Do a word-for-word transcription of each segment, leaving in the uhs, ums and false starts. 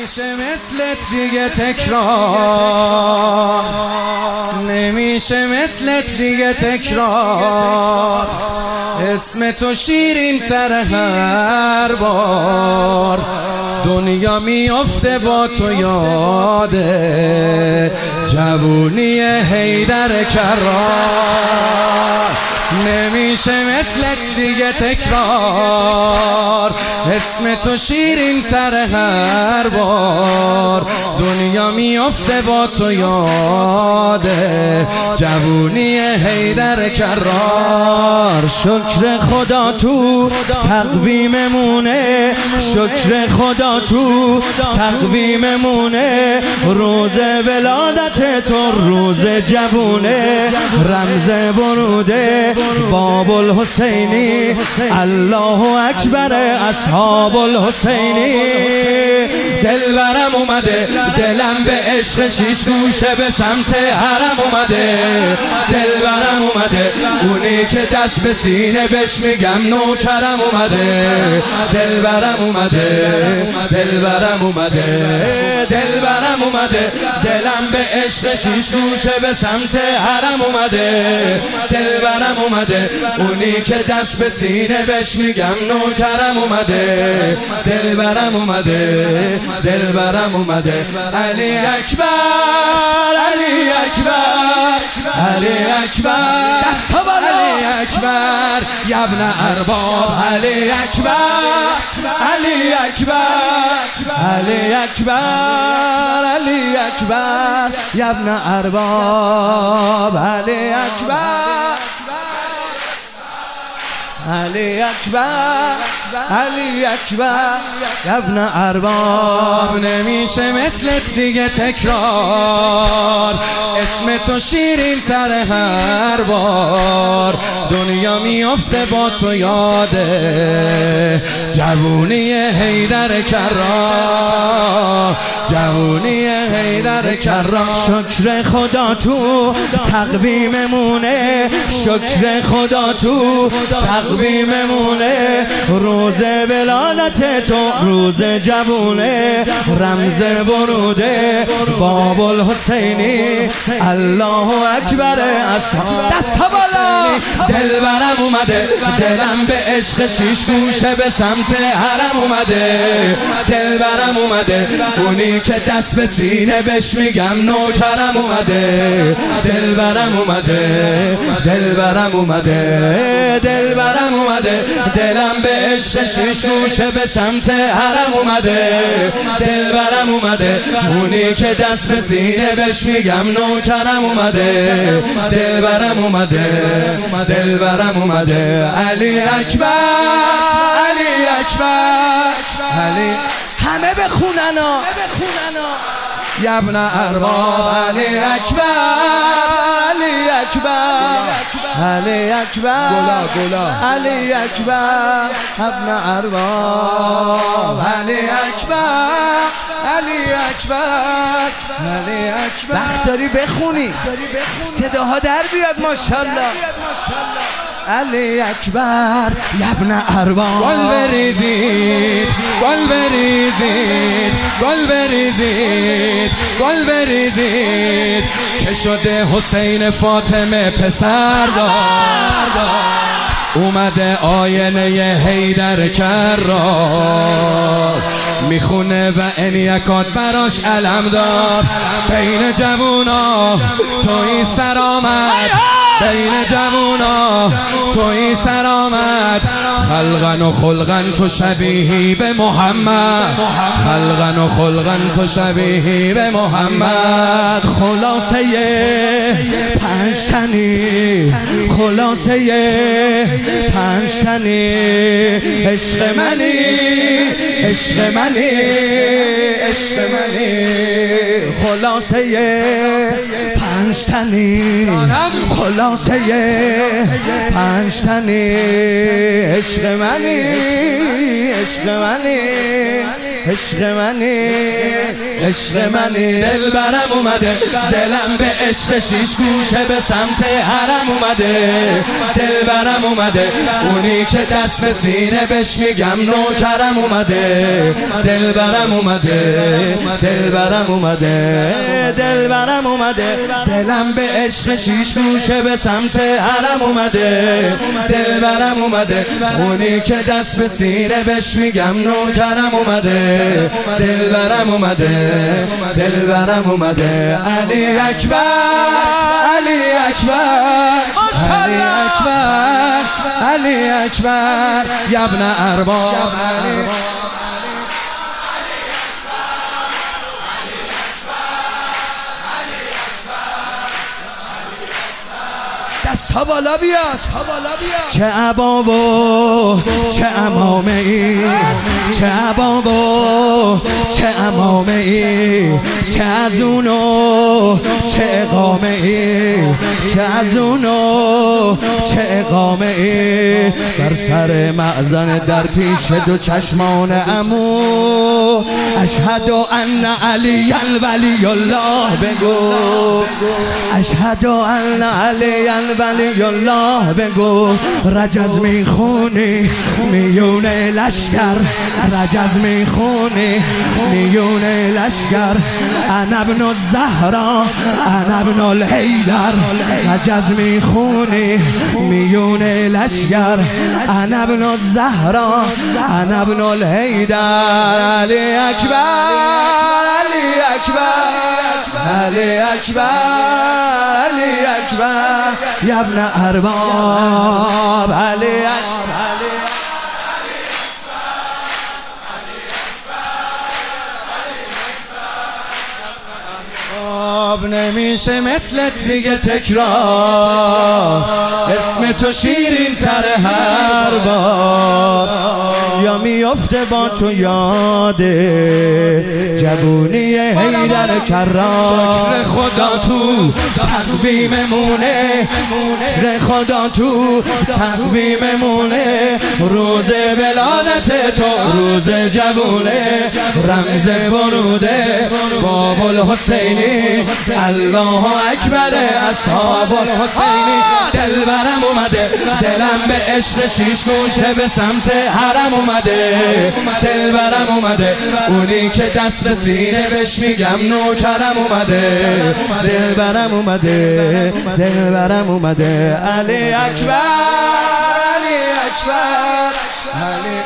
نمیشه مثلت دیگه تکرار، نمیشه مثلت دیگه تکرار. اسم تو شیرین تر هر بار، دنیا میافته با تو یاده جوونی حیدر کرار. نمیشه مثلت دیگه تکرار، اسم تو شیرین تر هر بار، دنیا میافته با تو یاده جوونی حیدر کرار. شکر خدا تو تقویممونه، شکر خدا تو تقویممونه، روز ولادت تو روز جوونه، رمز وروده باب الحسینی، الله اکبر اصحاب الحسینی. دلبرم اومده دلم به عشق شیش گوشه به سمت حرم اومده. دلبرم اومده اونی که دست به سینه بهش میگم نوکرم اومده. دلبرم اومده دلبرم اومده دلبرم اومده دلم به عشق شیش گوشه به سمت حرم اومده. دلبرم اومده اونی که دست به سینه بهش میگم نوکرم اومده. دلبرم اومده دلبرم اومده. علی اکبر علی اکبر علی اکبر علی اکبر یا ابن ارباب. علی اکبر علی اکبر علی اکبر علی اکبر یا ابن ارباب. علی اکبر علی اکبر علی اکبر یا ابن ارباب. نمیشه مثلت دیگه تکرار، اسم تو شیرین تر هر بار، دنیا میافته با تو یاده جوونی حیدر کرار، جوونی حیدر کرار. شکر خدا تو تقویممونه، شکر خدا تو تقویممونه، روز ولادت تو روز جوونه، رمز وروده باب الحسینی، الله اکبر اصحاب. دست بالا. دلبرم اومده دلم به عشق شیش گوشه به سمت حرم اومده. دلبرم اومده اونی که دست به سینه بهش میگم نوکرم اومده. دلبرم اومده دلبرم اومده دلبرم اومده دلم به عشق شیش گوشه به سمت حرم اومده. دلبرم اومده اونی که دست به سینه بهش میگم نوکرم اومده. دلبرم اومده دلبرم اومده. علی اکبر علی اکبر علی. همه بخوننا یا ابن ارباب. علی اکبر علی اکبر علی اکبر گلا گلا. علی اکبر ابن ارباب. علی اکبر علی اکبر علی اکبر. وقت داری بخونی، صداها در بیاد ماشاءالله. علی اکبر یا ابن ارباب. گل بریزید گل بریزید گل بریزید گل بریزید که شده حسین فاطمه پسر دار. اومده آینه حیدر کرار، میخونه و انیکات براش علم دار. بین جوونا توی سر آمد، بین جوونا توی سر آمد. خلقن و خلقن تو شبیهی به محمد، خلقن و خلقن تو شبیهی به محمد. خلاصه پنج تنی، خلاصه پنج تنی، عشق منی عشق منی عشق منی. خلاصه پنج تنی، خلاصه پنج تنی، عشق منی عشق منی. عشق منی عشق منی دلبرم اومده دلم به عشق شیش گوشه به سمت حرم اومده دلبرم اومده اونی که دست به سینه بهش میگم نوکرم اومده دلبرم اومده دلبرم اومده دلبرم اومده دلم به عشق شیش گوشه به سمت حرم اومده دلبرم اومده اونی که دست به سینه بهش میگم نوکرم اومده دلبرم اومده دلبرم اومده علی اکبر علی اکبر علی اکبر علی اکبر یبن ارباب دستا بالا بیاد چه عبا و چه عمامه ای چه عبا و چه عمامه ای چه از اونو چه اقامه ای چه از اونو چه اقامه ای بر سر معزن در پیش دو چشمان عمو اشهد ان علی ولی الله بگو اشهد ان علی ولی الله بگو رجز میخونی میون لشکر رجز میخونی میون لشکر انا ابن الزهرا انا ابن الحیدر رجز میخونی میون لشکر انا ابن الزهرا انا ابن الحیدر علی اکبر علی اکبر علی اکبر علی اکبر یبن ارباب علی اکبر نمیشه مثلت دیگه تکرار اسم تو شیرین تر هر بار یا میفته با تو یاده جوونی حیدر کرار شکر خدا تو تقویممونه شکر خدا تو تقویممونه روز ولادت تو روز جوونه رمز بروده باب الحسینی الله اکبر اصحاب الحسینی دلبرم اومده دلم به عشق شیش گوشه به سمت حرم اومده دلبرم اومده اونی که دست به سینه بهش میگم نوکرم اومده دلبرم اومده دلبرم اومده علی اکبر علی اکبر علی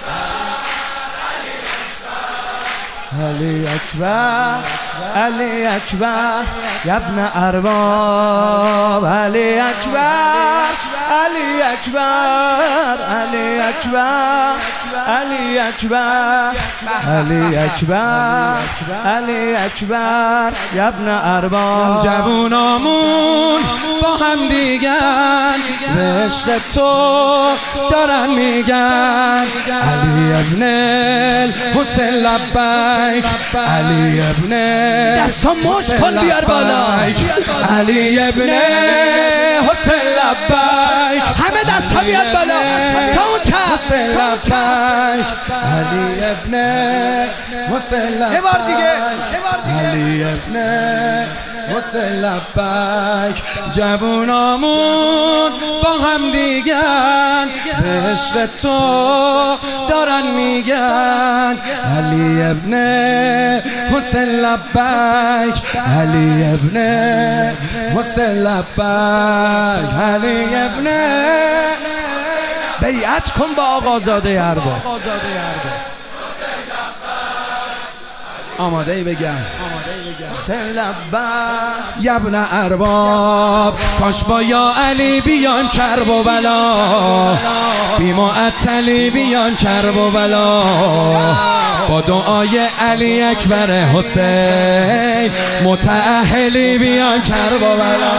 علی اکبر علی اکبر یبن ارباب علی اکبر علی اکبر علی اکبر علی اکبر علی اکبر علی اکبر یبن ارباب جوونامون با هم دیگر به عشق تو دارن میگن علی ابن الحسین لبیک علی ابن دستا مش کن بیار بالا علی ابن حسین لبیک همه دستا بیاد بالا تا اون کف لبیک علی ابن حسین لبیک یه بار دیگه علی ابن حسین لبیک جوونامون با هم دیگر به عشق تو دارن میگن علی ابن حسین لبیک علی ابن حسین لبیک علی ابن بیعت کن با آقازاده ارباب آماده ای بگم سلبا یبن ارباب کاش با یا علی بیان کرب و بلا بی معطلی بیان کرب و بلا با دعای علی اکبر حسین متأهلی بیان کرب و بلا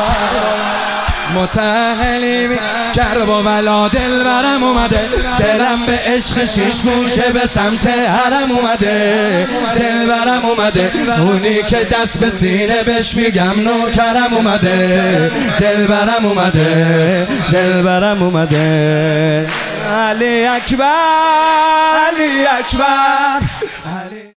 متأهلی کرب و بلا دلبرم اومده دلم به عشق شیش گوشه به سمت حرم اومده دلبرم اومده اونی که دست به سینه بهش میگم نوکرم اومده دلبرم اومده دلبرم اومده علی اکبر، علی اکبر.